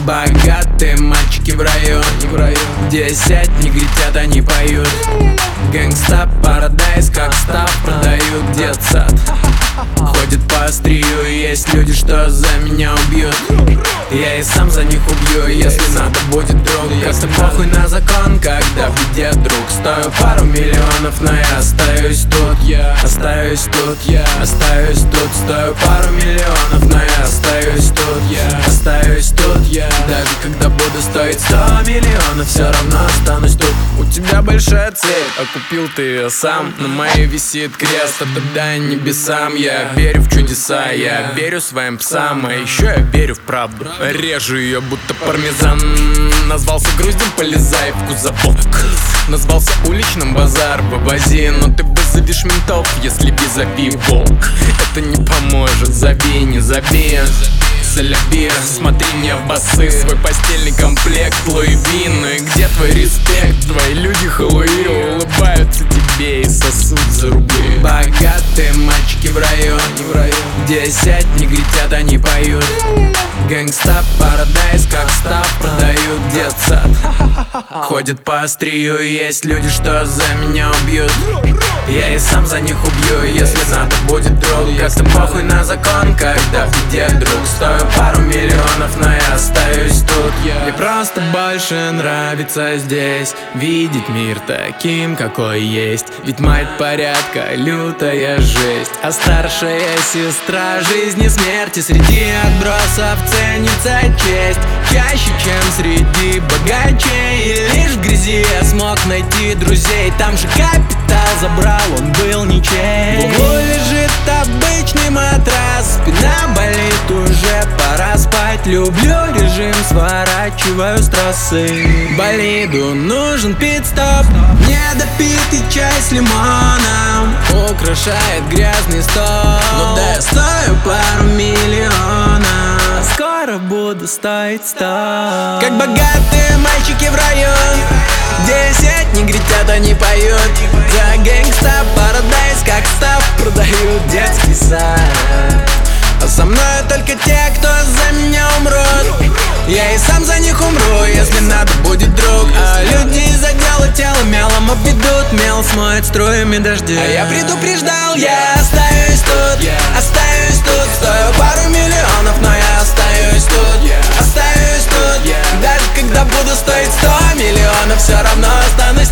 Богатые мальчики в районе, где сядь негритят, они поют. Гэнгста парадайз, как став, продают детсад. Ходит по острию, есть люди, что за меня убьют. Я и сам за них убью, если надо будет друг. Как-то похуй на закон, когда в беде друг. Стою пару миллионов, но я остаюсь тут. Остаюсь тут, остаюсь тут. Стою пару миллионов, но я остаюсь тут. Остаюсь тут. Даже когда буду стоить 100 миллионов, все равно останусь тут. У тебя большая цель, а купил ты ее сам. На моей висит крест, отдай небесам. Я верю в чудеса, я верю своим псам. А еще я верю в правду, режу ее будто пармезан. Назвался груздем, полезай в кузовок. Назвался уличным, базар вывози. Но ты вызовешь ментов, если визави волк. Это не поможет, забей, не забей. Салябир, смотри не в басы. Свой постельный комплект, Луи Ви. Ну и где твой респект? Твои люди Хэллоуи улыбаются тебе и сосут за рубли. Богатые мальчики в районе, где сядь негритят, они поют. Гэнгста парадайз, как став, продают детсад. Ходят по острию, есть люди, что за меня убьют. Я и сам за них убью, если надо будет друг. Как-то похуй на закон, когда в беде друг. Стою пару миллионов, но я остаюсь тут. Мне просто больше нравится здесь видеть мир таким, какой есть. Ведь мать порядка, лютая жесть, а старшая сестра жизни смерти. Среди отбросов ценится честь чаще, чем среди богачей. И лишь в грязи я смог найти друзей. Там же капитал забрал, он был ничей. В углу лежит обычный матрас, спина болит, уже пора спать. Люблю режим, сворачиваю с трассы. Болиду нужен пит-стоп, недопитый чай с лимоном украшает грязный стол. Ну да, я стою пару миллионов, скоро буду стоить 100. Как богатые мальчики в районе, где сеть негритят, они поют. За гэнгста парадайз, как став, продают детский сад. А со мной только те, кто за меня умрут. Я и сам за них умру, если надо будет друг. А люди из-за дела тело мелом обведут. Мел смоет струями дождя. А я предупреждал, я остаюсь тут. Остаюсь тут, стою пару миллионов, но я остаюсь тут. Остаюсь тут, даже когда буду стоить 100 миллионов, все равно останусь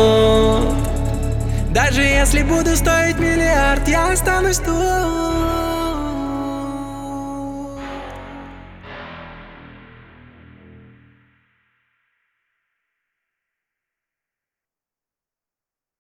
тут. Даже если буду стоить миллиард, я останусь тут.